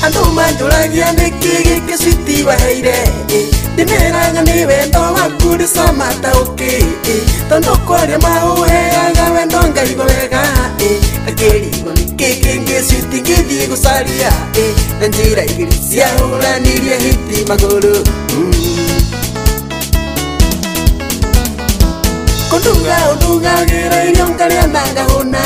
Andu manjuragia niki giciti waheire ndimeraga ni wendo waku ndicama tauki tondu kwaria mauheaga wendo ngaigua wega akirigo niki giciti ngithii gucaria na njira igiri ciahuranirie hiti maguru Kundugagira irio ngaria na ngahuna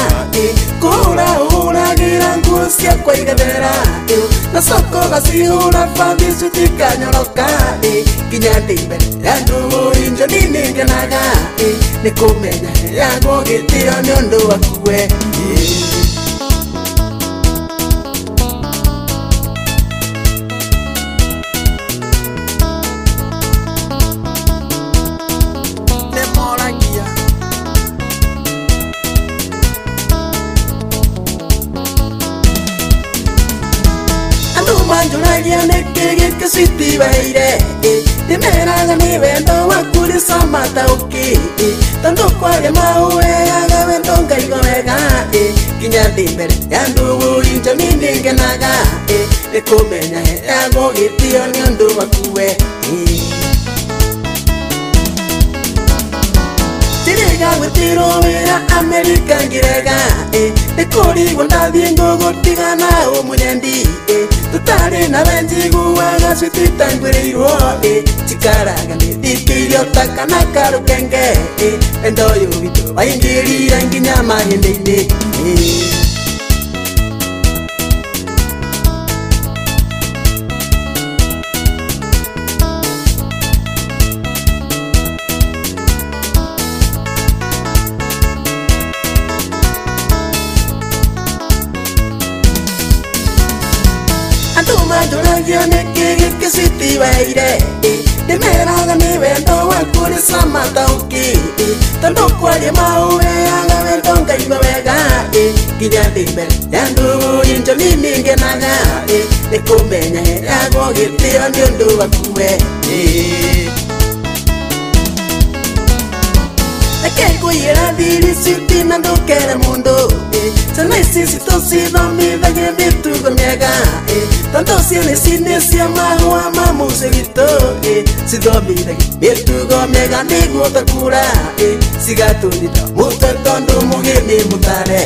Kuhura nguo ciakwa igathera Na soko gacihura bathi citikanyoroka Nginya ndi mbere ya andu injo nini ngenaga Nĩ kũmenya heagwo gĩtĩo nĩ ũndũ waku we Manjuragia niki giciti waheire ndimeraga ni wendo waku ndicama tauki tondu kwaria mauheaga wendo ngaigua wega nginya ndi mbere ya andu injo nini ngenaga Nĩ kũmenya heagwo gĩtĩo nĩ ũndũ waku we Tiriga gwitirwo wira Amerika ngirega Nĩ kũrigwo ndathiĩ ngũgũtigana ũmũnyendi Tutari na wenjiguaga cititangwĩrĩirwo Tikaraga nĩthikĩirio ta kana karũkenge Wendo ũyũ witũ waingĩrire nginya mahĩndĩ-inĩ Manjuragia niki giciti waheire ndimeraga ni wendo waku ndicama tauki tondu kwaria mauheaga wendo ngaigua wega nginya ndi mbere ya andu injo nini ngenaga Nĩ kũmenya heagwo gĩtĩo nĩ ũndũ waku we Kũiyĩra thiri citi na ndũkere mũndũ Ciana ici citũ cithomithagia mĩtugo mĩega Tondu ciana ici nĩ cia mahũa ma mũciĩ witũ Cithomithagia mĩtugo mĩega nĩguo ũtakura Cigatũnyita mũtwe tondu mũgeni mũtare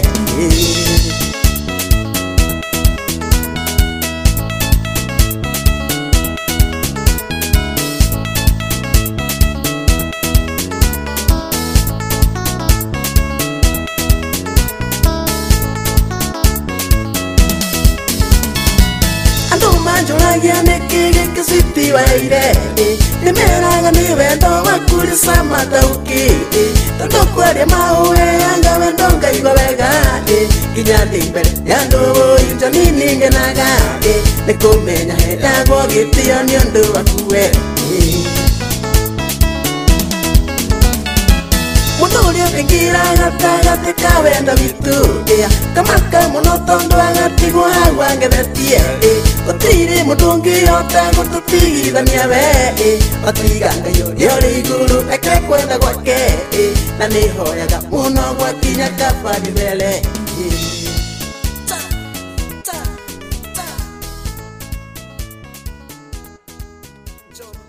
Manjuragia niki giciti waheire ndimeraga ni wendo waku ndicama tauki tondu kwaria mauheaga wendo ngaigua wega nginya ndi mbere ya andu injo nini ngenaga Nĩ kũmenya heagwo gĩtĩo nĩ ũndũ waku we Mũndũ ũrĩa ũngĩingĩra gatagatĩ ka wendo witũ Kamaka mũno tondu agatigwo hau angethetie Gũtirĩ mũndũ ũngĩhota gũtũtigithania we Watiga Ngai ũrĩa ũrĩ igũrũ eke kwenda gwake Na nĩhoyaga mũno gwakinya kabari mbere